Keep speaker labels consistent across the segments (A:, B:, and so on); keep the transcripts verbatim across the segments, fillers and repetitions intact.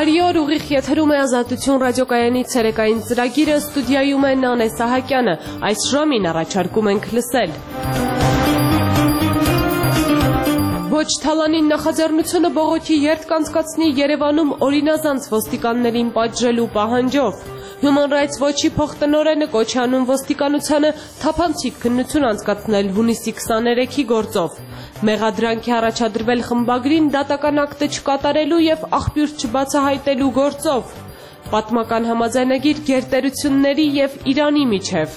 A: Բարի օր, ուղիղ եթերում է Ազատություն ռադիոկայանի ցերեկային ծրագիրը, ստուդիայում է Նանե Սահակյանը, այս ժամին առաջարկում ենք լսել։ Ոչ թալանին նախաձեռնությունը բողոքի երթ կանցկացնի Երևանում օրինազանց ոստիկաններին պատժելու պահանջով։ Human Rights Watch-ի փոխտնօրենը կոչ է անում ոստիկանությանը թափանցիկ քննություն անցկացնել հունիսի քսաներեքի գործով։ Մեղադրանքի առաջադրվել խմբագրին դատական ակտը չկատարելու և աղբյուր չբացահայտելու գործով։ Պատմական համաձայնագիր գերտերությունների և Իրանի միջև։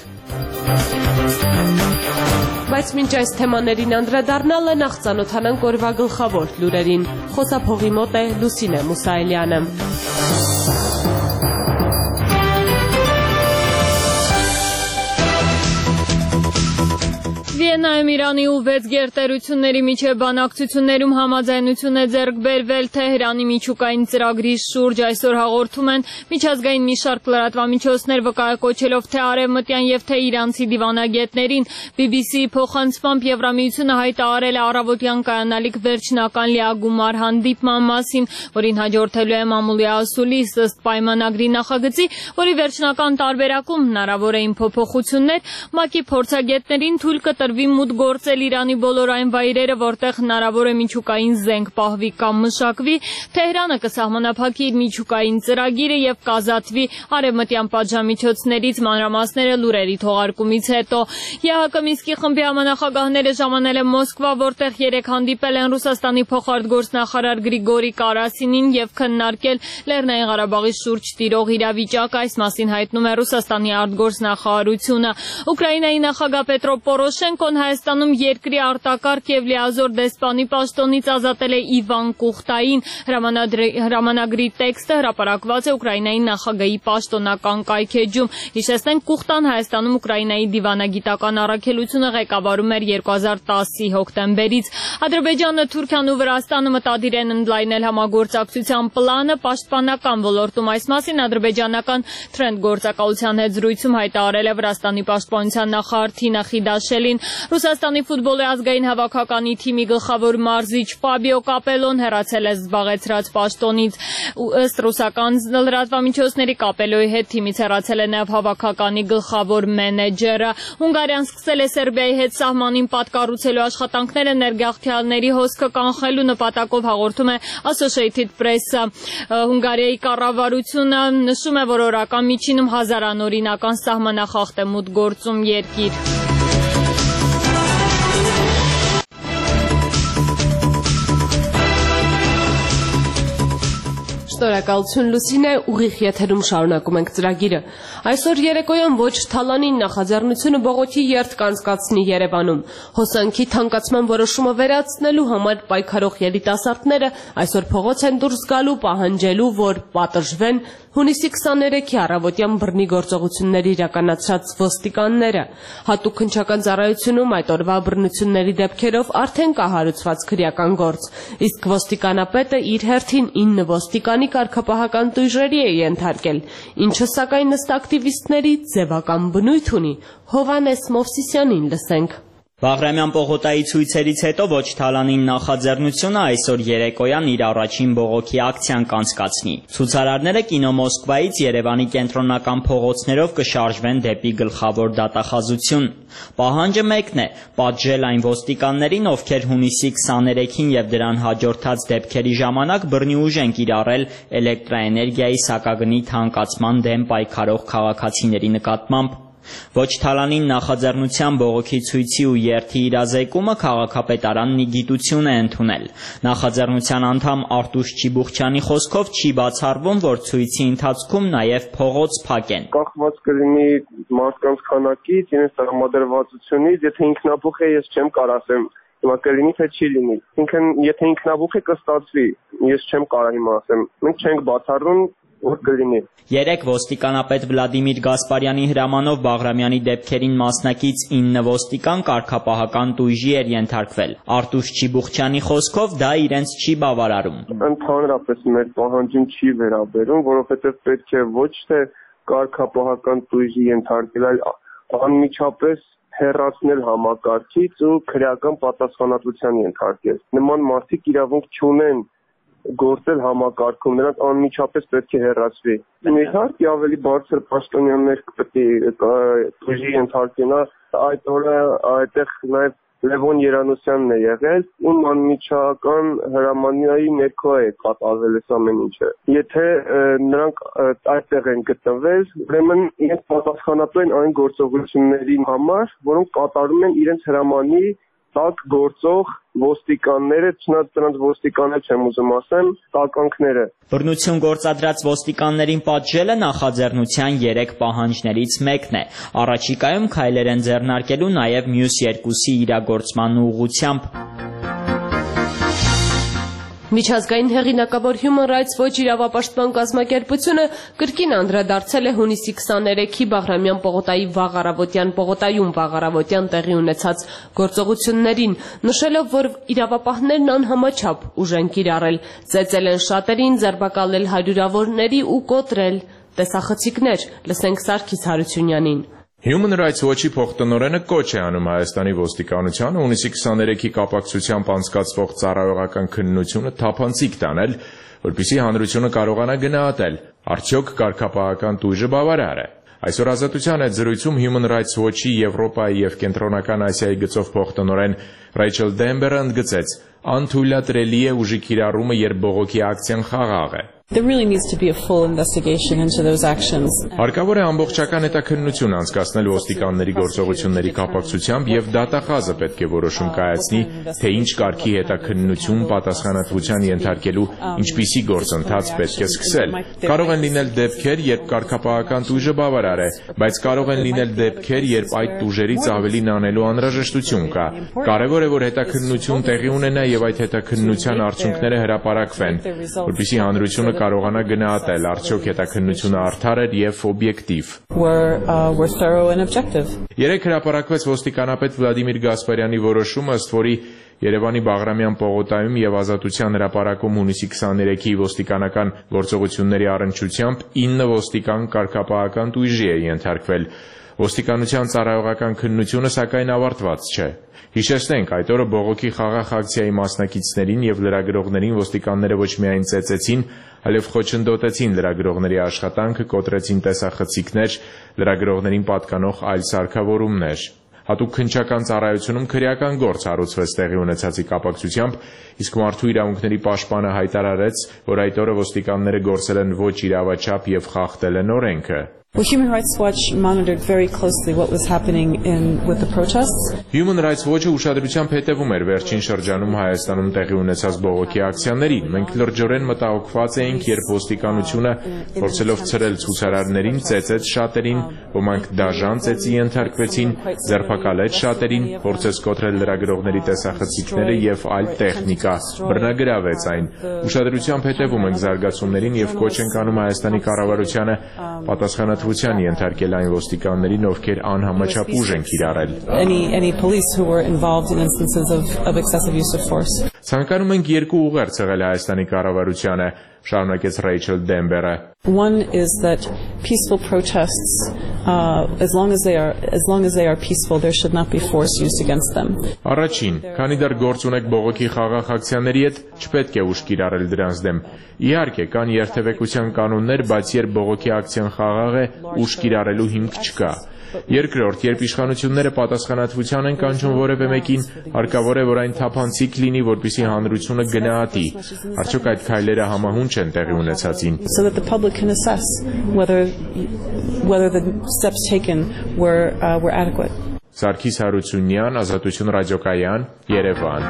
A: Բայց մինչ այս թեմաներին անդրադառնալը նախ ծանոթանանք օրվա գլխավոր լուրերին։ Խոսափողի մոտ է Լուսինե Մուսայելյանը։ Վիեննայում Իրանի ու վեց գերտերությունների միջև բանակցություններում համաձայնություն է ձեռք բերվել Թեհրանի միջուկային ծրագրի շուրջ։ Այսօր հաղորդում են միջազգային մի շարք լրատվամիջոցներ, վկայակոչելով թե արևմտյան և թե իրանցի դիվանագետներին։ բի բի սի-ի փոխանցմամբ Եվրամիությունը հայտարարել է առավոտյան կայանալիք վերջնական լիագումար հանդիպման մասին, որին հաջորդելու է մամուլի ասուլիս ըստ պայմանագրի նախագծի, որի վերջնական տարբերակում հնարավոր էին փոփոխություններ, ՄԱԿ-ի փորձագետներին թույլ կտրվի մուտք գործել Իրանի բոլոր այն վայրերը, որտեղ հնարավոր է միջուկային զենք պահվի կամ մշակվի, Թեհրանը կսահմանափակի իր միջուկային ծրագիրը և կազատվի արևմտյան պատժամիջոցներից, մանրամասները լուրերի թողարկումից հետո։ ԵԱՀԿ Մինսկի խմբի համանախագահները ժամանել են Մոսկվա, որտեղ երեկ հանդիպել են Ռուսաստանի փոխարտգործնախարար Գրիգորի Կարասինին և քննարկել Լեռնային Ղարաբաղի շուրջ տիրող իրավիճակը, այս մասին հայտնում է Ռուսաստանի արտգործնախարարությունը։ Ուկրաինայի նախագահ Պետրո Պորոշենկոն Հայաստանում երկրի արտակարգ և լիազոր դեսպանի պաշտոնից ազատել է Իվան Կուխտային։ Հրամանագրի տեքստը հրապարակված է Ուկրաինայի նախագահի պաշտոնական կայքէջում։ Հիշեցնենք, Կուխտան Հայաստանում Ուկրաինայի դիվանագիտական առաքելությունը ղեկավարում էր երկու հազար տասի հոկտեմբերից։ Ադրբեջանը, Թուրքիան ու Վրաստանը մտադիր են ընդլայնել համագործակցության պլանը պաշտպանական ոլորտում։ Այս մասին ադրբեջանական Թրենդ գործակալության հետ զրույցում հայտարարել է Վրաստանի պաշտպանության նախարար Թինա Խիդաշելին։ Ռուսաստանի ֆուտբոլի ազգային հավաքականի թիմի գլխավոր մարզիչ Ֆաբիո Կապելոն հեռացել է զբաղեցրած պաշտոնից։ Ըստ ռուսական լրատվամիջոցների, Կապելոյի հետ թիմից հեռացել է նաև հավաքականի գլխավոր մենեջերը։ Հունգարիան սկսել է Սերբիայի հետ սահմանին պատկառուցելու աշխատանքները ներգաղթյալների հոսքը կանխելու նպատակով, հաղորդում է Associated Press-ը։ Հունգարիայի կառավարությունը նշում է, որ օրական միջինում հազարանօրինական սահմանախախտ է մուտք գործում երկիր։ Շնորհակալություն Լուսինե, ուղիղ եթերում շարունակում ենք ծրագիրը։ Այսօր երեկոյան ոչ թալանին նախաձեռնությունը բողոքի երթ կանցկացնի Երևանում։ Հոսանքի թանկացման որոշումը վերացնելու համար պայքարող երիտասարդները այսօր փողոց են դուրս գալու, պահանջելու, որ պատժվեն հունիսի քսաներեքի առավոտյան բռնի գործողություններ իրականացրած ոստիկանները։ Հատուկ քննչական ծառայությունում այդ օրվա բռնությունների դեպքերով արդեն կա հարուցված քրեական գործ, իսկ ոստիկանապետը իր հերթին ինը ոստիկանի կարգապահական տույժերի է ենթարկել, ինչը սակայն ըստ ակտիվիստների ձևական բնույթ ունի։ Հովհաննես Մովսիսյանին լսենք։
B: Բաղրամյան պողոտայի ցույցերից հետո ոչ թալանին նախաձեռնությունը այսօր երեկոյան իր առաջին բողոքի ակցիան կանցկացնի։ Ցուցարարները կինո Մոսկվայից Երևանի կենտրոնական փողոցներով կշարժվեն դեպի գլխավոր դատախազություն։ Պահանջը մեկն է՝ պատժել այն ոստիկաններին, ովքեր հունիսի քսաներեքին և դրան հաջորդած դեպքերի ժամանակ բռնի ուժ են կիրառել էլեկտրաէներգիայի սակագնի թանկացման դեմ պայքարող քաղաքացիների նկատմամբ։ Ոչ թալանին նախաձեռնության բողոքի ցույցի ու երթի իրազեկումը քաղաքապետարանն ի գիտություն է ընդունել։ Նախաձեռնության անդամ Արտուշ Չիբուխչյանի խոսքով չի բացառվում, որ ցույցի ընթացքում նաև փողոց փակեն։
C: Կախված կլինի մարդկանց քանակից, իրենց տրամադրվածությունից, եթե ինքնաբուխ է, ես չեմ կարող ասեմ, հիմա կլինի թե չի լինի։ Ինքն եթե ինքնաբուխ է կստացվի, ես չեմ կարող հիմա ասեմ։ Մենք չենք բացառում
B: Երեկ ոստիկանապետ Վլադիմիր Գասպարյանի հրամանով Բաղրամյանի դեպքերին մասնակից ինը ոստիկան կարգապահական տույժի էր ենթարկվել։ Արտուշ Չիբուխչյանի խոսքով դա իրենց չի բավարարում։
C: Ընդհանրապես մեր պահանջին չի վերաբերում, որովհետև պետք է ոչ թե կարգապահական տույժի ենթարկել, այլ անմիջապես հեռացնել համակարգից ու քրեական պատասխանատվության ենթարկել։ Նման մարդիկ իրավունք չունեն գործել համակարգում, նրանց անմիջապես պետք է հեռացվի։ Իհարկե ավելի բարձր պաշտոնյաներ պետք է դժի ենթարկվեն, այդ օրը այդտեղ նաև Լևոն Երանոսյանն է եղել, ում անմիջական հրամանիայի ներքո է կատարվել այս ամեն ինչը։ Եթե նրանք այդտեղ են գտնվել, ուրեմն իրենց պատասխանատու են այն գործողությունների համար, որոնք կատարում են իրենց հրամանի տակ գործող ոստիկանները, չնայած նրանց ոստիկաններ չեմ ուզում ասեմ, տականքները։
B: Բռնություն գործադրած ոստիկաններին պատժելը նախաձեռնության երեք պահանջներից մեկն է։ Առաջիկայում քայլեր են ձեռնարկելու նաև մյուս երկուսի իրագործման ուղղությամբ։
D: Միջազգային հեղինակավոր Human Rights Watch իրավապաշտպան կազմակերպությունը կրկին անդրադարձել է հունիսի քսաներեքի Բաղրամյան պողոտայի վաղ առավոտյան պողոտայում վաղ առավոտյան տեղի ունեցած գործողություններին, նշելով, որ իրավապահներն անհամաչափ ուժ են կիրառել, ծեծել են շատերին, ձերբակալել հարյուրավորների ու կոտրել տեսախցիկներ։ Լսենք Սարգիս Հարությունյանին։
E: Human Rights Watch-ի փոխտնօրենը կոչ է անում Հայաստանի ոստիկանությանը հունիսի քսաներեքի կապակցությամբ անցկացվող ծառայողական քննությունը թափանցիկ տանել, որպեսզի հանրությունը կարողանա գնահատել, արդյոք կարգապահական տույժը բավարար է։ Այսօր Ազատության հետ զրույցում Human Rights Watch-ի Եվրոպայի եւ Կենտրոնական Ասիայի գծով փոխտնօրեն Ռեյչել Դեմբերը ընդգծեց. «Անթույլատրելի է ուժի կիրառումը, երբ բողոքի ակցիան խաղաղ է»։
F: There really needs to be a full investigation into those actions.
E: Հարկավոր է ամբողջական հետաքննություն անցկացնել ոստիկանների գործողությունների կապակցությամբ եւ դատախազը պետք է որոշում կայացնի, թե ինչ կարգի հետաքննություն պատասխանատվության ենթարկելու ինչպիսի գործընթաց պետք է սկսել։ Կարող են լինել դեպքեր, երբ կարգապահական տույժը բավարար է, բայց կարող են լինել դեպքեր, երբ այդ տույժերից ավելին անելու անհրաժեշտություն կա։ Կարևոր է, որ հետաքննություն տեղի ունենա եւ այդ հետաքննության արդյունքները հրապարակվեն, որպեսզի հանրությունը կարողանա գնահատել, արդյոք հետաքննությունը արդար էր եւ օբյեկտիվ։ Երեք հրապարակվեց ոստիկանապետ Վլադիմիր Գասպարյանի որոշումը, ըստ որի Երևանի Բաղրամյան պողոտայում եւ Ազատության հրապարակում հունիսի քսաներեքի ոստիկանական գործողությունների առնչությամբ ինը ոստիկան կարգապահական տույժի է ենթարկվել։ Ոստիկանության ծառայողական քննությունը սակայն ավարտված չէ։ Հիշեցնենք, այդ օրը բողոքի խաղաղ ակցիայի մասնակիցներին եւ լրագրողներին ոստիկանները ոչ միայն ծեծեցին, այլև խոչընդոտեցին լրագրողների աշխատանքը, կոտրեցին տեսախցիկներ, լրագրողներին պատկանող այլ սարքավորումներ։ Հատուկ քննչական ծառայությունում քրեական գործ հարուցվեց տեղի ունեցածի կապակցությամբ, իսկ մարդու իրավունքների պաշտպանը հայտարարեց, որ այդ օրը ոստիկանները գործել են ոչ իրավաչափ եւ խախտել են օրենքը։
F: Well, Human Rights Watch monitored very closely what was happening in with the protests.
E: Human Rights Watch-ը ուշադրությամբ հետևում էր վերջին շրջանում Հայաստանում տեղի ունեցած բողոքի ակցիաներին։ Մենք լրջորեն մտահոգված էինք, երբ ոստիկանությունը փորձելով ցրել ցուցարարներին, ծեծեց շատերին, ոմանք դաժան ծեծի ենթարկվեցին, ձերբակալեց շատերին, փորձեց կոտրել լրագրողների տեսախցիկները եւ այլ տեխնիկա, բռնագրավեց այն։ Ուշադրությամբ հետևում ենք զարգացումներին եւ կոչ ենք անում Հայաստանի կառավարությանը պատասխանատվության ենթարկել այն ոստիկաններին, ովքեր անհամաչափ ուժ են կիրառել։ Ցանկանում ենք երկու ուղերձ եղել Հայաստանի կառավարությանը, շարունակեց Ռեյչել Դեմբերը։
F: One is that peaceful protests, uh, as long as they are as long as they are peaceful, there should not be force used against them.
E: Առաջին, քանի դեռ գործ ունեք բողոքի խաղաղ ակցիաների հետ, չպետք է ուժ կիրառել դրանց դեմ։ Իհարկե, կան երթևեկության կանոններ, բայց երբ բողոքի ակցիան խաղաղ է, ուժ կիրառելու հիմք չկա։ Երկրորդ, երբ իշխանությունները պատասխանատվության են կանչում որևէ մեկին, հարկավոր է, որ այն թափանցիկ լինի, որպեսզի հանրությունը գնահատի, արդյոք այդ քայլերը համահունչ են տեղի ունեցածին։
F: So that the public can assess whether whether the steps taken were uh, were adequate.
E: Սարգիս Հարությունյան, Ազատություն ռադիոկայան, Երևան։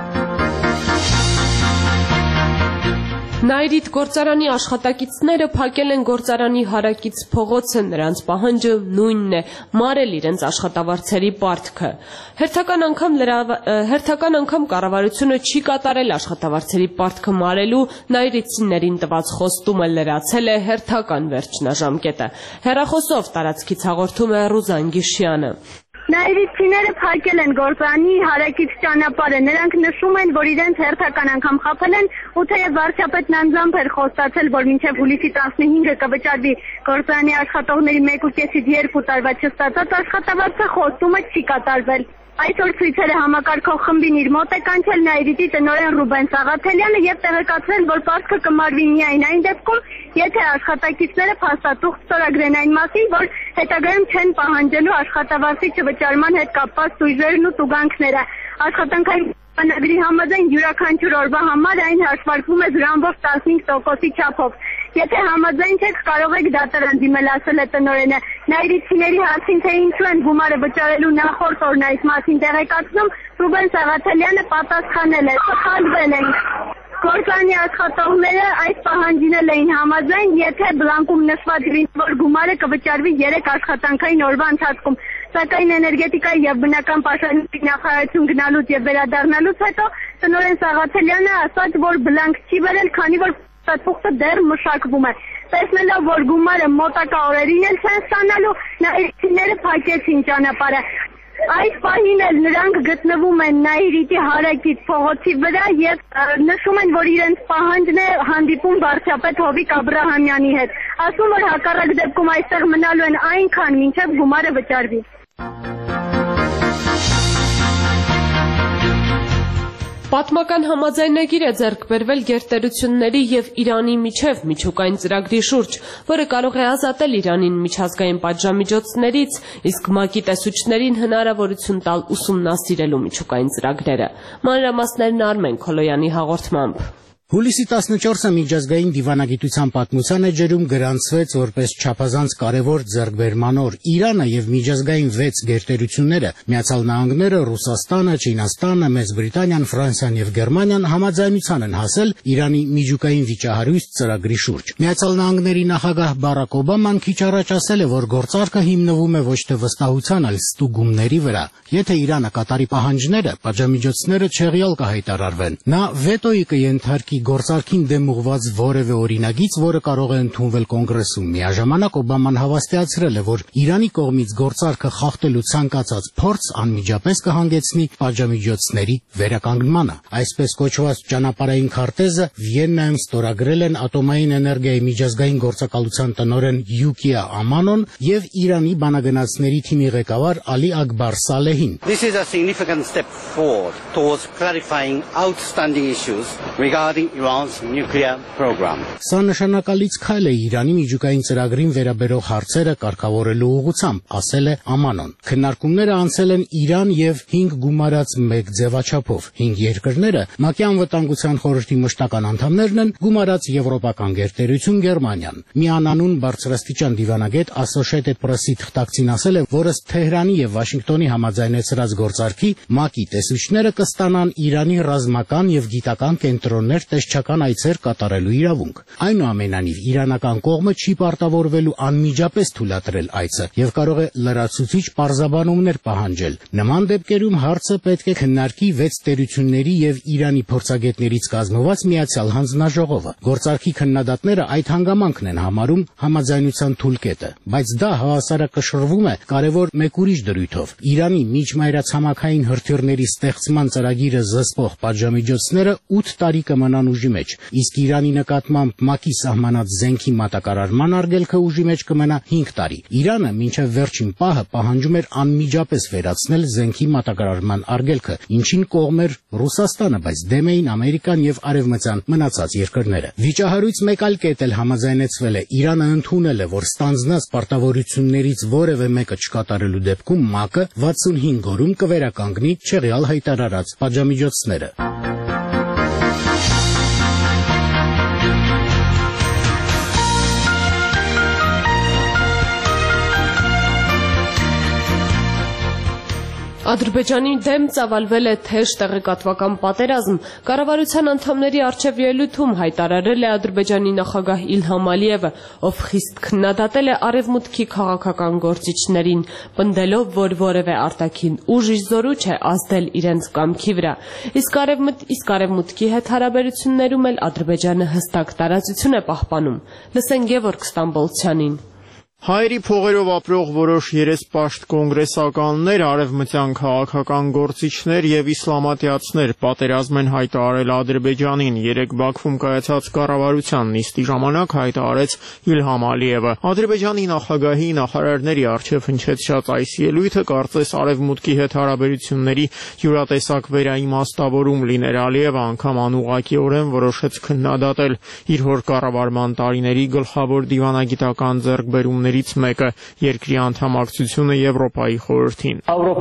D: Նայրիտ գործարանի աշխատակիցները փակել են գործարանի հարակից փողոցը, նրանց պահանջը նույնն է՝ մարել իրենց աշխատավարձերի պարտքը։ Հերթական անգամ հերթական անգամ կառավարությունը չի կատարել աշխատավարձերի պարտքը մարելու, նայրիցիներին տված խոստումը լրացել է հերթական վերջնաժամկետը։ Հեռախոսով տարածքից հաղորդում է Ռուզան Գիշյանը։
G: Նայրիցիները փակել են գործարանի հարակից ճանապարհը։ Նրանք նշում են, որ իրենց հերթական անգամ խաբել են, ու թեև վարչապետն անձամբ էր խոստացել, որ մինչև հուլիսի տասնհինգը կվճարվի գործարանի աշխատողների մեկ ու կեսից երկու տարվա չստացած աշխատավարձը, խոստումը չի կատարվել։ Այսօր ցույցերը համակարգող խմբին իր մոտ է կանչել Նաիրիտի տնօրեն Ռուբեն Սաղաթելյանը եւ տեղեկացրել, որ պարտքը կմարվի միայն այն դեպքում, եթե աշխատակիցները փաստաթուղթ ստորագրեն այն մասին, որ հետագայում չեն պահանջելու աշխատավարձի չվճարման հետ կապված տույժերն ու տուգանքները։ Աշխատանքային Բանագրի համաձայն յուրաքանչյուր օրվա համար այն հաշվարկվում է զրամբով տասնհինգ տոկոսի չափով։ Եթե համաձայն չեք, կարող եք դատարան դիմել, ասել է տնօրենը։ Նաիրիտցիների հարցին, թե ինչու են գումարը վճարելու նախորդ օրն այս մասին տեղեկացնում, Ռուբեն Սաղաթելյանը պատասխանել է. «Սխալվել ենք»։ Գործարանի աշխատողները այս պահանջին էին համաձայն, եթե բլանկում նշված լինի, որ գումարը կվճարվի երեք աշխատանքային օրվա ընթացքում։ Սակայն էներգետիկայի եւ բնական պաշարների նախարարություն գնալուց եւ վերադառնալուց հետո տնօրեն Սաղաթելյանը ասաց, որ բլանկ չի վերել, քանի որ փաստաթուղթը դեռ մշակվում է։ Տեսնելով, որ գումարը մոտակա օրերին էլ չեն ստանալու, նաիրիտցիները փակեցին ճանապարհը։ Այս պահին էլ նրանք գտնվում են Նաիրիտի հարակից փողոցի վրա եւ նշում են, որ իրենց պահանջն է հանդիպում վարչապետ Հովիկ Աբրահամյանի հետ։ Ասում, որ հակառակ դեպքում այստեղ մնալու են այնքան, մինչեւ գումարը վճարվի։
D: Պատմական համաձայնագիր է ձեռք բերվել գերտերությունների եւ Իրանի միջև միջուկային ծրագրի շուրջ, որը կարող է ազատել Իրանին միջազգային պատժամիջոցներից, իսկ ՄԱԿ-ի տեսուչներին հնարավորություն տալ ուսումնասիրելու միջուկային ծրագրերը։ Մանրամասներն Արմեն Քոլոյանի հաղորդմամբ։
H: Հուլիսի տասնչորսը միջազգային դիվանագիտության պատմության էջերում գրանցվեց որպես չափազանց կարևոր ձեռքբերման օր։ Իրանը եւ միջազգային վեց գերտերությունները՝ Միացյալ Նահանգները, Ռուսաստանը, Չինաստանը, Մեծ Բրիտանիան, Ֆրանսիան եւ Գերմանիան համաձայնության են հասել Իրանի միջուկային վիճահարույց ծրագրի շուրջ։ Միացյալ Նահանգների նախագահ Բարակ Օբաման քիչ առաջ ասել է, որ գործարքը հիմնվում է ոչ թե վստահության, այլ ստուգումների վրա։ Եթե Իրանը կատարի պահանջները, պատժամիջոցները չեղյալ կհայտարարվեն։ Նա վետոյի կենթարկի գործարքին դեմ ուղված որևէ օրինագիծ, որը կարող է ընդունվել կոնգրեսում։ Միաժամանակ Օբաման հավաստիացրել է, որ Իրանի կողմից գործարքը խախտելու ցանկացած փորձ անմիջապես կհանգեցնի պատժամիջոցների վերականգնմանը։ Այսպես կոչված ճանապարհային քարտեզը Վիեննայում ստորագրել են ատոմային էներգիայի միջազգային գործակալության տնօրեն Յուկիա Ամանոն եւ Իրանի բանագնացների թիմի ղեկավար Ալի Ակբար Սալեհին։
I: This is a significant step forward towards clarifying outstanding issues regarding Iran's nuclear program.
H: Սա նշանակալից քայլ է Իրանի միջուկային ծրագրին վերաբերող հարցերը կարգավորելու ուղղությամբ, ասել է Ամանոն։ Քննարկումները անցել են Իրան եւ հինգ գումարած մեկ ձևաչափով։ Հինգ երկրները ՄԱԿ-ի անվտանգության խորհրդի մշտական անդամներն են, գումարած Եվրոպական գերտերություն Գերմանիան։ Մի անանուն բարձրաստիճան դիվանագետ Associated Press-ի թղթակցին ասել է, որ ըստ Թեհրանի եւ Վաշինգտոնի համաձայնեցրած գործարքի ՄԱԿ-ի տեսուչները կստանան Իրանի ռազմական եւ գիտական կենտրոններ տեսչական այցեր կատարելու իրավունք։ Այնուամենայնիվ իրանական կողմը չի պարտավորվելու անմիջապես թույլատրել այցը եւ կարող է լրացուցիչ պարզաբանումներ պահանջել։ Նման դեպքերում հարցը պետք է քննարկի վեց տերությունների եւ Իրանի փորձագետներից կազմված միացյալ հանձնաժողովը։ Գործարքի քննադատները այդ հանգամանքն են համարում համաձայնության թույլկետը, բայց դա հավասարակշռվում է կարևոր մեկ ուրիշ դրույթով։ Իրանի միջմայրացամաքային հրթիռների ստեղծման ծրագիրը զսպող պատժամիջոցները ութ տարի կմնան ուժի մեջ, իսկ Իրանի նկատմամբ ՄԱԿ-ի սահմանած զենքի մատակարարման արգելքը ուժի մեջ կմնա հինգ տարի։ Իրանը մինչև վերջին պահը պահանջում էր անմիջապես վերացնել զենքի մատակարարման արգելքը, ինչին կողմ էր Ռուսաստանը, բայց դեմ էին Ամերիկան եւ արևմտյան մնացած երկրները։ Վիճահարույց մեկ այլ կետ էլ համաձայնեցվել է։ Իրանը ընդունել է, որ ստանձնած պարտավորություններից որևէ մեկը չկատարելու դեպքում ՄԱԿ-ը վաթսունհինգ օրում կվերականգնի չեղյալ հայտարարած պատժամիջոցները։
D: Ադրբեջանի դեմ ծավալվել է թեժ տեղեկատվական պատերազմ։ Կառավարության անդամների առջև ելույթում հայտարարել է Ադրբեջանի նախագահ Իլհամ Ալիևը, ով խիստ քննադատել է Արևմուտքի քաղաքական գործիչներին, պնդելով, որ որևէ արտաքին ուժ իր զորու չէ ազդել իրենց կամքի վրա։ Իսկ Արևմուտքի հետ հարաբերություններում էլ Ադրբեջանը հստակ տարածություն է պահպանում։ Լսենք Գևորգ Ստամբոլցյանին։
J: Հայերի փողերով ապրող որոշ երեսպաշտ կոնգրեսականներ, արևմտյան քաղաքական գործիչներ եւ իսլամատյացներ պատերազմ են հայտարարել Ադրբեջանին։ Երեկ Բաքվում կայացած կառավարության նիստի ժամանակ հայտարարեց Իլհամ Ալիևը։ Ադրբեջանի նախագահի նախարարների առջև հնչեցած այս ելույթը կարծես արևմուտքի հետ հարաբերությունների յուրատեսակ վերաիմաստավորում լիներ։ Ալիևը անգամ անուղղակիորեն որոշեց քննադատել իր հոր կառավարման տարիների գլխավոր դիվանագիտական ձեռքբերումների մեկը երկրի անդամակցությունը Եվրոպայի խորհրդին։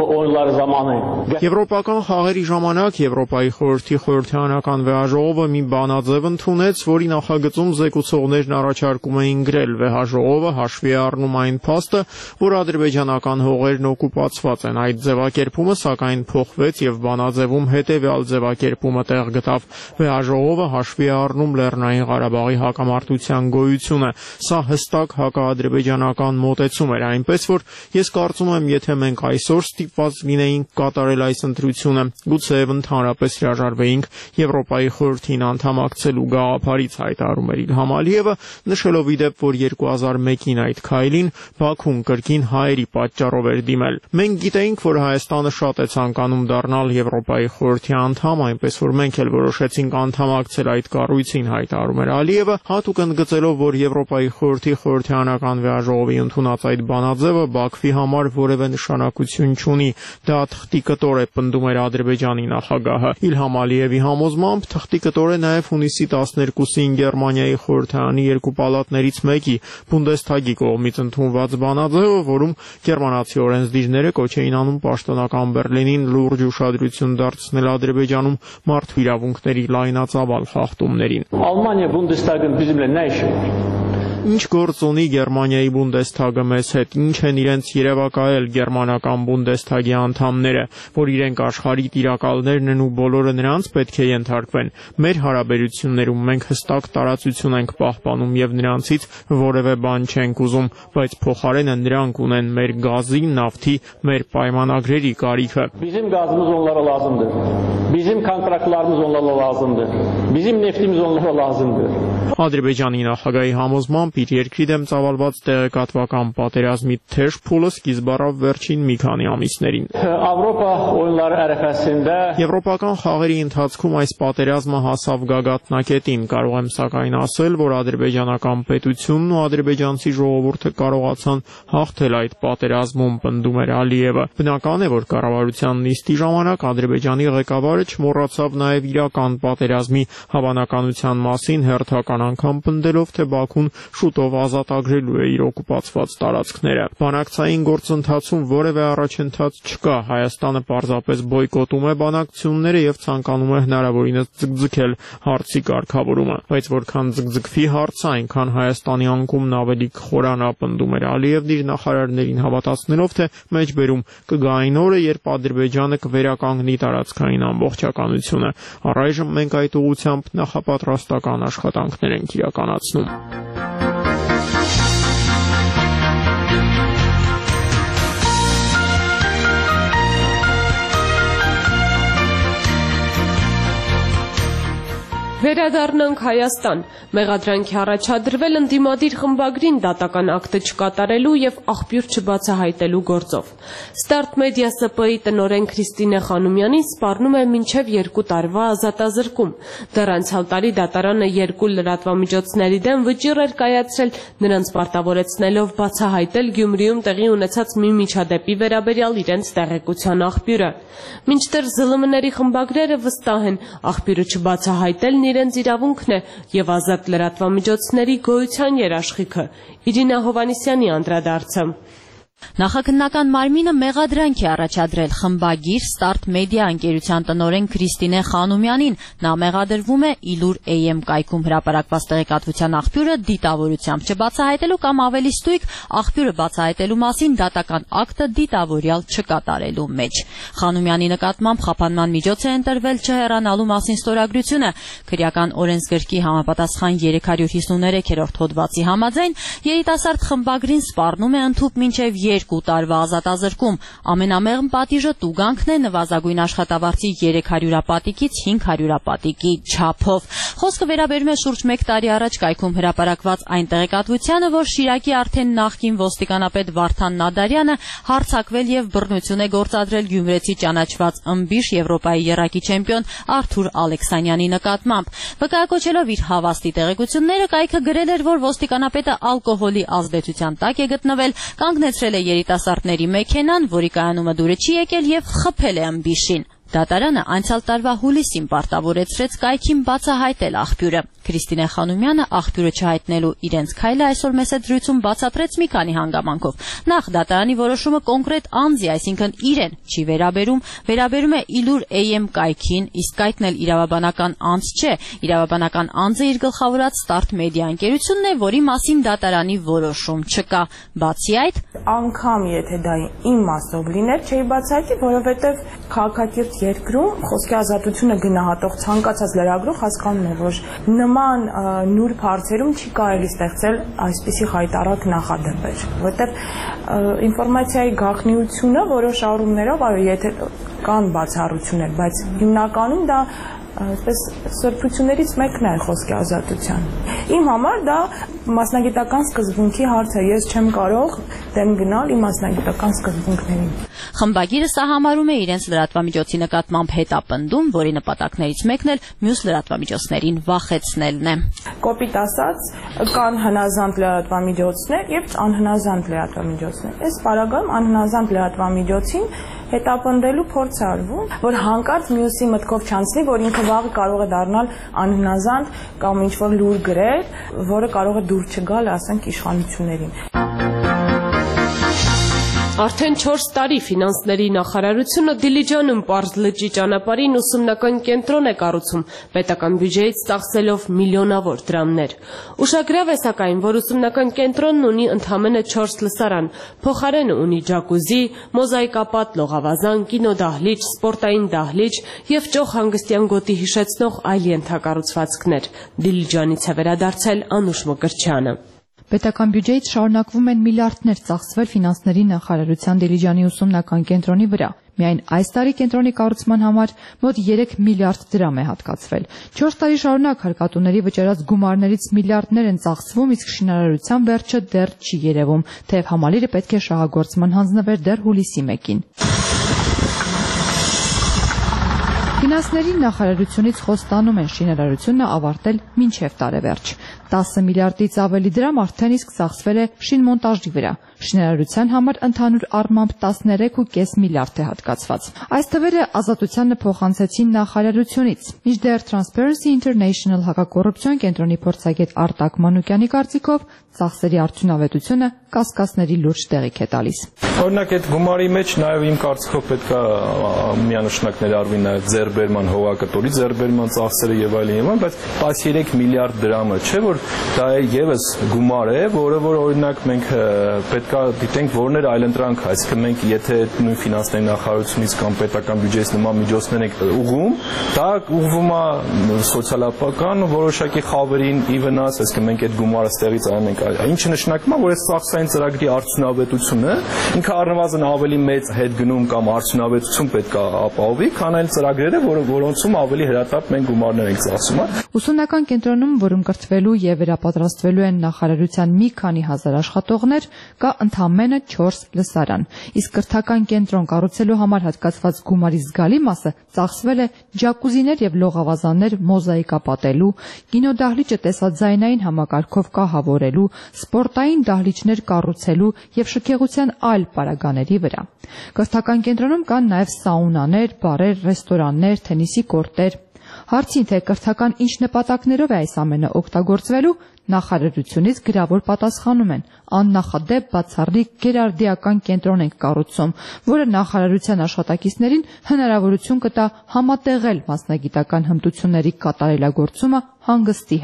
J: Եվրոպական խաղերի ժամանակ Եվրոպայի խորհրդի խորհրդարանական վեհաժողովը մի բանաձև ընդունեց, որի նախագծում զեկուցողներն առաջարկում էին գրել վեհաժողովը հաշվի է առնում այն փաստը, որ ադրբեջանական հողերն օկուպացված են։ Այդ ձևակերպումը սակայն փոխվեց եւ բանաձևում հետեւյալ ձևակերպումը տեղ գտավ. վեհաժողովը հաշվի է առնում Լեռնային Ղարաբաղի հակամարտության գոյությունը։ Սա հստակ հակաադրբեջանական մոտեցում էր, այնպես որ ես կարծում եմ, եթե մենք այսօր ստիպված լինեինք կատարել այս ընտրությունը, գուցեև ընդհանրապես հրաժարվեինք Եվրոպայի խորհրդին անդամակցելու գաղափարից, հայտարարում էր Իլհամ Ալիևը, նշելով ի դեպ, որ երկու հազար մեկին այդ քայլին Բաքուն կրկին հայերի պատճառով էր դիմել։ Մենք գիտեինք, որ Հայաստանը շատ է ցանկանում դառնալ Եվրոպայի խորհրդի անդամ, այնպես որ մենք էլ որոշեցինք անդամակցել այդ կառույցին, հայտարարում էր Ալիևը, հատուկ ընդգծելով, որ Եվրոպայի խորհրդի խորհրդարանական վեհաժողովի ընդունած այդ բանաձևը Բաքվի համար որևէ նշանակություն չունի։ Դա թղթի կտոր է, պնդում էր Ադրբեջանի նախագահը։ Իլհամ Ալիևի համոզմամբ թղթի կտոր է նաև հունիսի տասներկուսին Գերմանիայի խորհրդարանի երկու պալատներից մեկի Բունդեսթագի կողմից ընդունված բանաձևը, որում գերմանացի օրենսդիրները կոչ էին անում պաշտոնական Բեռլինին լուրջ ուշադրություն դարձնել Ադրբեջանում մարդու իրավունքների լայնածավալ խախտումներին։
K: Almanya Bundestag'ın bizimle ne işi var?
J: Ինչ գործ ունի Գերմանիայի Բունդեսթագը մեզ հետ, ինչ են իրենց երևակայել գերմանական Բունդեսթագի անդամները, որ իրենք աշխարհի տիրակալներն են ու բոլորը նրանց պետք է ենթարկվեն։ Մեր հարաբերություններում մենք հստակ տարածություն ենք պահպանում եւ նրանցից որևէ բան չենք ուզում, բայց փոխարենը նրանք ունեն մեր գազի, նավթի, մեր պայմանագրերի կարիքը։
K: Bizim gazımız onlara lazımdır. Bizim kontraktlarımız onlara lazımdır. Bizim neftimiz onlara lazımdır.
J: Ադրբեջանի նախագահի համոզմամբ իր երկրի դեմ ծավալված տեղեկատվական պատերազմի թեժ փուլը սկիզբ առավ վերջին մի քանի ամիսներին։
K: Avropa oyunları ərəfəsində
J: Եվրոպական խաղերի ընթացքում այս պատերազմը հասավ գագաթնակետին։ Կարող եմ սակայն ասել, որ ադրբեջանական պետությունն ու ադրբեջանցի ժողովուրդը կարողացան հաղթել այդ պատերազմում, պնդում էր Ալիևը։ Բնական է, որ կառավարության նիստի ժամանակ Ադրբեջանի ղեկավարը չմոռացավ նաև իրական պատերազմի հավանականության մասին, հերթական անգամ պնդելով, թե Բաքուն շուտով ազատագրելու է իր օկուպացված տարածքները։ Բանակցային գործընթացում որևէ առաջընթաց չկա։ Հայաստանը պարզապես բոյկոտում է բանակցությունները եւ ցանկանում է հնարավորինս ձգձգել հարցի կարգավորումը։ Բայց որքան ձգձգվի հարցը, այնքան Հայաստանի անկումն ավելի կխորանա, պնդում էր Ալիևն իր նախարարներին հավատացնելով, թե մեջբերում կգա այն օրը, երբ Ադրբեջանը կվերականգնի տարածքային ամբողջականությունը։ Առայժմ մենք այդ ուղղությամբ նախապատրաստական աշխատանքներ ենք իրականացնում։
D: Վերադառնանք Հայաստան։ Մեղադրանքի առաջադրվել ընդդիմադիր խմբագրին դատական ակտը չկատարելու եւ աղբյուր չբացահայտելու գործով։ Start Media S P-ի տնօրեն Քրիստինե Խանոմյանին սպառնում է մինչև երկու տարվա ազատազրկում։ Դեռ անցյալ տարի դատարանը երկու լրատվամիջոցների դեմ վճիռ էր կայացրել, նրանց պարտավորեցնելով բացահայտել Գյումրիում տեղի ունեցած մի միջադեպի վերաբերյալ իրենց տեղեկության աղբյուրը։ Մինչդեռ Զ L M-ների խմբագրերը վստահ են, աղբյուրը չբացահայտելն իրենց իրավունքն է եւ ազատ լրատվամիջոցների գոյության երաշխիքը։ Իրինա Հովանիսյանի անդրադարձը։
L: Նախաքննական մարմինը մեղադրանք է առաջադրել խմբագիր Start Media ընկերության տնօրեն Քրիստինե Խանոմյանին։ Նա մեղադրվում է Իլուր A M կայքում հրապարակված տեղեկատվության աղբյուրը դիտավորությամբ չբացահայտելու կամ ավելի ստույգ աղբյուրը բացահայտելու մասին դատական ակտը դիտավորյալ չկատարելու մեջ։ Խանոմյանի նկատմամբ խափանման միջոց է ընտրվել չհեռանալու մասին ստորագրությունը։ Քրեական օրենսգրքի համապատասխան երեք հարյուր հիսուններեք-րդ հոդվածի համաձայն երիտասարդ խմբագրին սպառնում է ընդհուպ մինչև երկու տարվա ազատազրկում։ Ամենամեղմ պատիժը տուգանքն է նվազագույն աշխատավարձի երեք հարյուրապատիկից հինգ հարյուրապատիկի չափով։ Խոսքը վերաբերում է շուրջ մեկ տարի առաջ կայքում հրապարակված այն տեղեկատվությանը, որ Շիրակի արդեն նախկին ոստիկանապետ Վարդան Նադարյանը հարձակվել եւ բռնություն է գործադրել գյումրեցի ճանաչված ըմբիշ Եվրոպայի եռակի չեմպիոն Արթուր Ալեքսանյանի նկատմամբ։ Վկայակոչելով իր հավաստի տեղեկությունները, կայքը գրել էր, որ ոստիկանապետը ալկոհոլի ազդեցության տակ է գտնվել, կանգնեցրել է երիտասարդների մեքենան, որի կայանումը դուրը չի եկել եւ խփել է ըմբիշին։ Դատարանը անցյալ տարվա հուլիսին պարտավորեցրեց կայքին բացահայտել աղբյուրը։ Քրիստինե Խանոմյանը աղբյուրը չհայտնելու իրենց քայլը այսօր մեծ դրություն բացատրեց մի քանի հանգամանքով։ Նախ դատարանի որոշումը կոնկրետ անձի, այսինքն իրեն, չի վերաբերում, վերաբերում է Իլուր էյ էմ կայքին, իսկ կայքն էլ իրավաբանական անձ չէ։ Իրավաբանական անձը իր գլխավորած Start Media ընկերությունն է, որի մասին դատարանի որոշում չկա։ Բացի այդ,
M: անգամ եթե դա իմ մասով լիներ, չէի բացահայտի, որովհետև քաղաքակիրթ երկրում խոսքի ազատությունը գնահատող ցանկացած լրագրող հասկանում է, որ նման նուրբ հարցերում չի կարելի ստեղծել այսպիսի խայտառակ նախադեպեր, որովհետև ինֆորմացիայի գաղտնիությունը որոշ առումներով, այո, եթե կան բացառություններ, բայց հիմնականում դա այսպես սրբություններից մեկն է խոսքի ազատության։ Իմ համար դա մասնագիտական սկզբունքի հարց է, ես չեմ կարող դեմ գնալ իմ մասնագիտական սկզբունքներին։
L: Խմբագիրը սա համարում է իրենց լրատվամիջոցի նկատմամբ հետապնդում, որի նպատակներից մեկն էլ մյուս լրատվամիջոցներին վախեցնելն է։
M: Կոպիտ ասած, կան հնազանդ լրատվամիջոցներ եւ անհնազանդ լրատվամիջոցներ։ Այս պարագայում անհնազանդ լրատվամիջոցին հետապնդելու փորձ է արվում, որ հանկարծ մյուսի մտքով չանցնի, որ ինքը վաղը կարող է դառնալ անհնազանդ կամ ինչ-որ լուր գրել, որը կարող է դուր չգալ, ասենք, իշխանություններին։
D: Արդեն չորս տարի ֆինանսների նախարարությունը Դիլիջանում պարզ լճի ճանապարհին ուսումնական կենտրոն է կառուցում, պետական բյուջեից ծախսելով միլիոնավոր դրամներ։ Ուշագրավ է սակայն, որ ուսումնական կենտրոնն ունի ընդամենը չորս լսարան, փոխարենը ունի ջակուզի, մոզաիկապատ լողավազան, կինոդահլիճ, սպորտային դահլիճ եւ ճոխ հանգստյան գոտի հիշեցնող այլ ենթակառուցվածքներ։ Դիլիջանից է վերադարձել Անուշ Մկրտչյանը։
N: Պետական բյուջեից շարունակվում են միլիարդներ ծախսվել ֆինանսների նախարարության Դիլիջանի ուսումնական կենտրոնի վրա։ Միայն այս տարի կենտրոնի կառուցման համար մոտ երեք միլիարդ դրամ է հատկացվել։ Չորս տարի շարունակ հարկատուների վճարած գումարներից միլիարդներ են ծախսվում, իսկ շինարարության վերջը դեռ չի երևում, թեև համալիրը պետք է շահագործման հանձնվեր դեռ հուլիսի մեկին։ Ֆինանսների նախարարությունից խոստանում են շինարարությունը ավարտել մինչև տարեվերջ։ տասը միլիարդից ավելի դրամ արդեն իսկ ծախսվել է շինմոնտաժի վրա։ Շինարարության համար ընդհանուր առմամբ տասներեք ու կես միլիարդ է հատկացված։ Այս թվերը ազատությանը փոխանցեցին նախարարությունից։ Մինչդեռ Transparency International հակակոռուպցիոն կենտրոնի փորձագետ Արտակ Մանուկյանի կարծիքով ծախսերի արդյունավետությունը կասկածների լուրջ տեղիք է տալիս։
O: Օրինակ այդ գումարի մեջ նաև իմ կարծիքով պետք է միանշանակ ներառվի նաև ձեռբերման հողակտորի ձեռբերման ծախսերը եւ այլն եւ այլն, բայց տասներեք միլիարդ դրամը չէ, որ դա եւս գումար է, որը որ օրինակ մենք պետք է դիտենք որներ այլընտրանք, այսինքն մենք եթե նույն ֆինանսների նախարարությունից կամ պետական բյուջեից նման միջոցներ ենք ուղղում, դա ուղղվում է սոցիալական որոշակի խավերին ի վնաս, այսինքն մենք այդ գումարը ստեղից անենք, ինչը նշանակում է, որ այս ծախսային ծրագրի արդյունավետությունը ինքը առնվազն ավելի մեծ հետ գնում կամ արդյունավետություն պետք է ապահովի, քան այլ ծրագրերը, որոնցում ավելի հրատապ մենք գումարներ ենք ծախսում։
N: Ուսումնական կենտրոնում, որում կրթվելու եւ վերապատրաստվելու են նախարարության մի քանի հազար աշխատողներ, կա ընդամենը չորս լսարան, իսկ կրթական կենտրոն կառուցելու համար հատկացված գումարի զգալի մասը ծախսվել է ջակուզիներ եւ լողավազաններ մոզաիկապատելու, կինոդահլիճը տեսաձայնային համակարգով կահավորելու, սպորտային դահլիճներ կառուցելու եւ շքեղության այլ պարագաների վրա։ Կրթական կենտրոնում կան նաեւ սաունաներ, բարեր, ռեստորաններ, թենիսի կորտեր։ Հարցին, թե կրթական ինչ նպատակներով է այս ամենը օգտագործվելու, նախարարությունից գրավոր պատասխանում են. աննախադեպ բացառիկ գերարդիական կենտրոն ենք կառուցում, որը նախարարության աշխատակիցներին հնարավորություն կտա համատեղել մասնագիտական հմտությունների կատարելագործումը հանգստի հետ։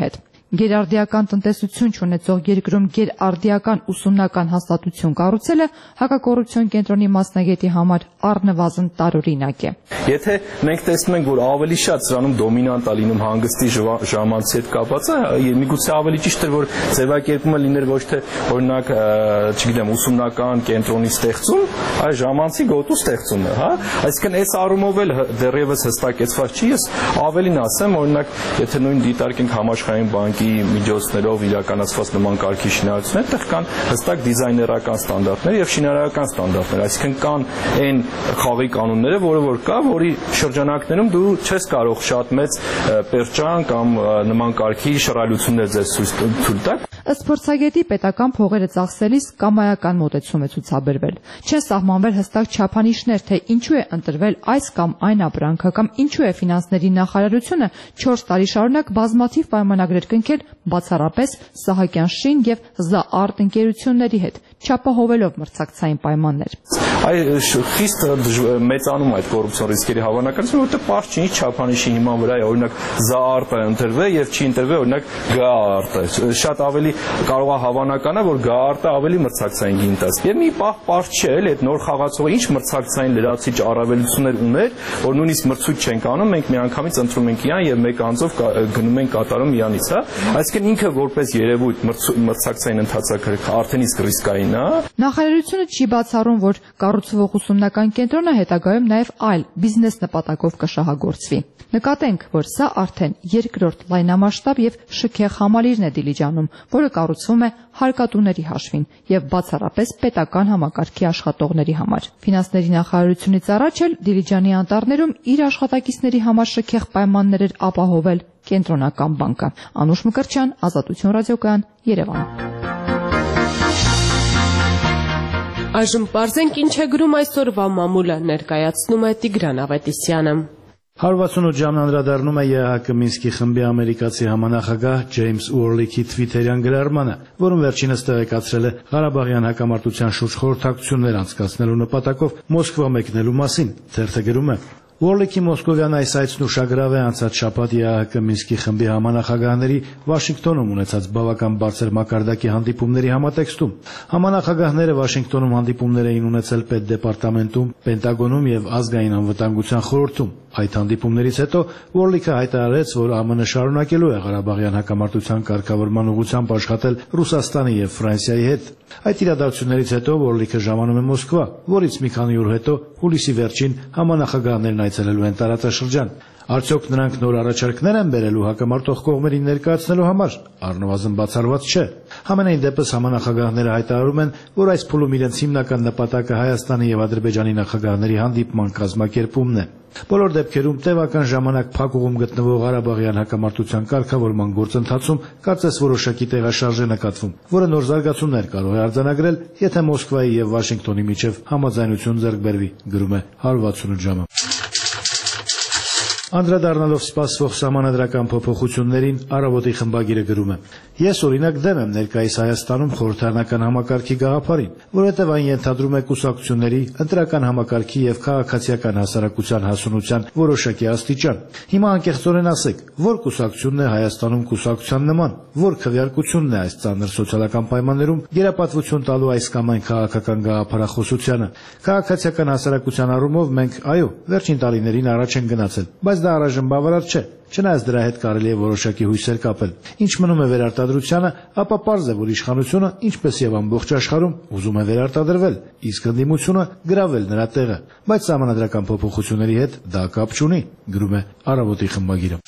N: Գերարդիական տնտեսություն չունեցող երկրում գերարդիական ուսումնական հաստատություն կառուցելը հակակոռուպցիոն կենտրոնի մասնագետի համար առնվազն տարօրինակ է։
O: Եթե մենք տեսնում ենք, որ ավելի շատ սրանում դոմինանտ է լինում հանգստի ժամանցի հետ կապված, միգուցե ավելի ճիշտ է, որ ձևակերպումը լիներ ոչ թե օրինակ, չգիտեմ, ուսումնական կենտրոնի ստեղծում, այլ ժամանցի գոտու ստեղծումը, հա։ Այսինքն այս առումով էլ դեռևս հստակեցված չի, ես ավելին ասեմ, օրինակ, եթե նույն դիտարկենք Համաշխարհային բանկի միջոցներով իրականացված նման կարգի շինարարություններ, այդտեղ կան հստակ դիզայներական ստանդարտներ եւ շինարարական ստանդարտներ, այսինքն կան այն խաղի կանոնները, որը որ կա, որի շրջանակներում դու չես կարող շատ մեծ պերճան կամ նման կարգի շռայլություններ ձեզ ցույց տալ։
N: Ըստ փորձագետի պետական փողերը ծախսելիս կամայական մոտեցում է ցուցաբերվել։ Չեն սահմանվել հստակ չափանիշներ, թե ինչու է ընտրվել այս կամ այն ապրանքը կամ ինչու է ֆինանսների նախարարությունը չորս տարի շարունակ բազմաթիվ պայմանագրեր կնքել բացառապես Սահակյան շին եւ Զաարտ ընկերությունների հետ, չափահովելով մրցակցային պայմաններ։
O: Այ խիստ մեծանում այդ կոռուպցիոն ռիսկերի հավանականությունը, որտեղ պարզ չի ինչ չափանիշի հիման վրա է, օրինակ Զաարտը ընտրվել եւ չի ընտրվել օրինակ Գաարտը։ Շատ ավելի կարող է հավանական է, որ Գաարտը ավելի մրցակցային գինտած։ Եվ մի պահ պարզ չէ, էլ այդ նոր խաղացողը ինչ մրցակցային լրացիչ առավելություններ ուներ, որ նույնիսկ մրցույթ չենք անում, մենք միանգամից ընտրում ենք իրան եւ մեկ անձով գնում ենք կատարում իրանից, հա։ Այսինքն ինքը որպես երևույթ մրցակցային ընթացակարգ արդեն իսկ ռիսկային է։
N: Նախարարությունը չի բացառում, որ կառուցվող ուսումնական կենտրոնը հետագայում նաև այլ բիզնես նպատակով կշահագործվի։ Նկատենք, որ սա արդեն երկրորդ լայնամասշտաբ եւ շքեղ համալիրն է Դիլիջանում, որը կառուցվում է հարկատուների հաշվին եւ բացառապես պետական համակարգի աշխատողների համար։ Ֆինանսների նախարարությունից առաջ էլ Դիլիջանի անտառներում իր աշխատակիցների համար շքեղ պայմաններ էր ապահովել Կենտրոնական բանկը։ Անուշ Մկրտչյան, Ազատություն ռադիոկայան, Երևան։
D: Այժմ պարզենք ինչ է գրում այսօրվա մամուլը, ներկայացնում է Տիգրան Ավետիսյանը։
P: հարվածունութ ժամն անդրադառնում է ԵԱՀԿ Մինսկի խմբի ամերիկացի համանախագահ Ջեյմս Ուորլիքի թվիթերյան գրառմանը, որում վերջինս տեղեկացրել է Ղարաբաղյան հակամարտության շուրջ խորհրդակցություններ անցկացնելու նպատակով Մոսկվա մեկնելու մասին։ Թերթը գրում է. Ուորլիքի մոսկովյան այս այցն ուշագրավ է անցած շաբաթ ԵԱՀԿ Մինսկի խմբի համանախագահների Վաշինգտոնում ունեցած բավական բարձր մակարդակի հանդիպումների համատեքստում։ Համանախագահները Վաշինգտոնում հանդիպումներ էին ունեցել պետդեպարտամենտում, Պենտագոնում եւ Ազգային անվտանգության խորհրդում։ Այդ հանդիպումներից հետո Ուորլիքը հայտարարեց, որ ԱՄՆ շարունակելու է Ղարաբաղյան հակամարտության կարգավորման ուղղությամբ աշխատել Ռուսաստանի եւ Ֆրանսիայի հետ։ Այդ իրադարձություններից հետո Ուորլիքը ժամանում է Մոսկվա, որից մի քանի օր հետո հուլիսի վերջին համանախագահներն այցելելու են տարածաշրջան։ Արդյոք նրանք նոր առաջարկներ են բերելու հակամարտող կողմերին ներկայացնելու համար, առնվազն բացառված չէ։ Համենայն դեպս համանախագահները հայտարարում են, որ այս փուլում իրենց հիմնական նպատակը Հայաստանի եւ Ադրբեջանի նախագահների հանդիպման կազմակերպումն է։ Բոլոր դեպքերում տևական ժամանակ փակուղում գտնվող Ղարաբաղյան հակամարտության կարգավորման գործընթացում կարծես որոշակի տեղաշարժ է նկատվում, որը նոր զարգացումներ կարող է արձանագրել, եթե Մոսկվայի եւ Վաշինգտոնի միջև համաձայնություն ձեռք բերվի, գրում է հարվածունութ ժամը։ Անդրադառնալով սպասվող սահմանադրական փոփոխություններին, Առավոտի խմբագիրը գրում է. Ես օրինակ դեմ եմ ներկայիս Հայաստանում խորհրդարանական համակարգի գաղափարին, որովհետև այն ենթադրում է կուսակցությունների, ընտրական համակարգի եւ քաղաքացիական հասարակության հասունության որոշակի աստիճան։ Հիմա անկեղծորեն ասեք, որ կուսակցությունն է Հայաստանում կուսակցության նման, որ քվեարկությունն է այս ծանր սոցիալական պայմաններում գերապատվություն տալու այս կամ այն քաղաքական գաղափարախոսությանը։ Քաղաքացիական հասարակության առումով մենք, այո, վերջին տարիներին առաջ են գնացել, բայց դա առայժմ բավարար չէ։ Չնայած դրա հետ կարելի է որոշակի հույսեր կապել։ Ինչ մնում է վերարտադրությանը, ապա պարզ է, որ իշխանությունը, ինչպես եւ ամբողջ աշխարհում, ուզում է վերարտադրվել, իսկ ընդդիմությունը գրավել նրա տեղը, բայց սահմանադրական փոփոխությունների հետ դա կապ չունի, գրում է Առավոտի խմբագիրը։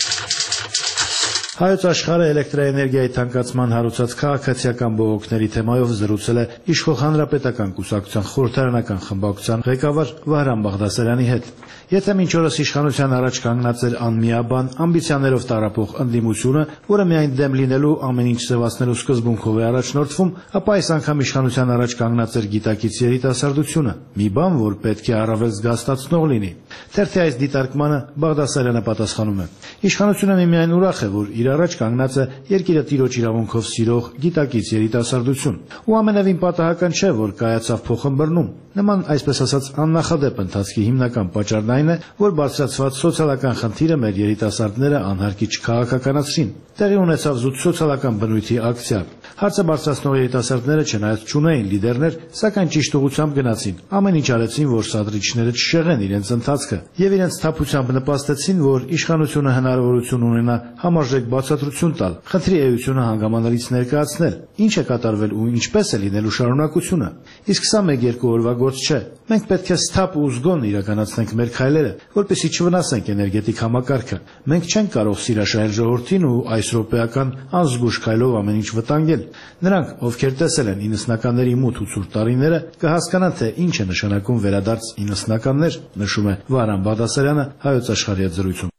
P: Հայոց աշխարհը էլեկտրաէներգիայի թանկացման հարուցած քաղաքացիական բողոքների թեմայով զրուցել է Իշխող հանրապետական կուսակցության խորհրդարանական խմբակցության ղեկավար Վահրամ Բաղդասարյանի հետ։ Եթե մինչ օրս իշխանության առաջ կանգնած էր անմիաբան, ամբիցիաներով տառապող ընդդիմությունը, որը միայն դեմ լինելու ամեն ինչ սևացնելու սկզբունքով է առաջնորդվում, ապա այս անգամ իշխանության առաջ կանգնած էր գիտակից երիտասարդությունը, մի բան, որ պետք է առավել զգաստացնող լինի։ Թերթի այս դիտարկմանը Բաղդասարյանը պատասխանում է. Իշխանությունը միմիայն ուրախ է, որ իր առաջ կանգնած է երկիրը տիրոջ իրավունքով սիրող գիտակից երիտասարդություն, ու ամենևին պատահական չէ, որ կայացավ փոխըմբռնում։ Նման, այսպես ասած, աննախադեպ ընթացքի հիմնական պատճառն այն է, որ բարձրացված սոցիալական խնդիրը մեր երիտասարդները անհարկի չքաղաքականացրին։ Տեղի ունեցավ զուտ սոցիալական բնույթի ակցիա։ Հարցը բարձրացնող երիտասարդները չնայած չունեին լիդերներ, սակայն ճիշտ ուղղությամբ գնացին։ Ամեն ինչ արեցին, որ սադրիչները չշեղեն իրենց ընթացքը եւ իրենց թափությամբ նպաստեցին, որ իշխանությունը հնարավորություն ունենա համարժեք բացատրություն տալ, խնդրի էությունը հանգամանալից ներկայացնել, ինչ է կատարվել ու ինչպես է լինելու շարունակությունը։ Իսկ սա մեկ-երկու օրվա գործ չէ։ Մենք պետք է սթափ ու զգոն իրականացնենք մեր քայլերը, որպեսզի չվնասենք էներգետիկ համակարգը։ Մենք չենք կարող սիրաշահել ժողովրդին ու այս րոպեական անզգույշ քայլով ամեն ինչ վտանգել։ Նրանք, ովքեր տեսել են իննսնականների մութ ու ցուրտ տարիները, կհասկանան, թե ինչ է նշանակում վերադարձ իննսնականներ, նշում է Վահրամ Բաղդասարյանը Հայոց աշխարհի հետ զրույցում։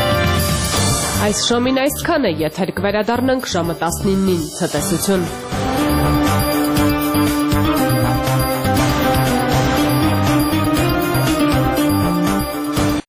D: Այս շոմին այսքան է, եթեր կվերադառնանք ժամը տասնինին ցտեսություն։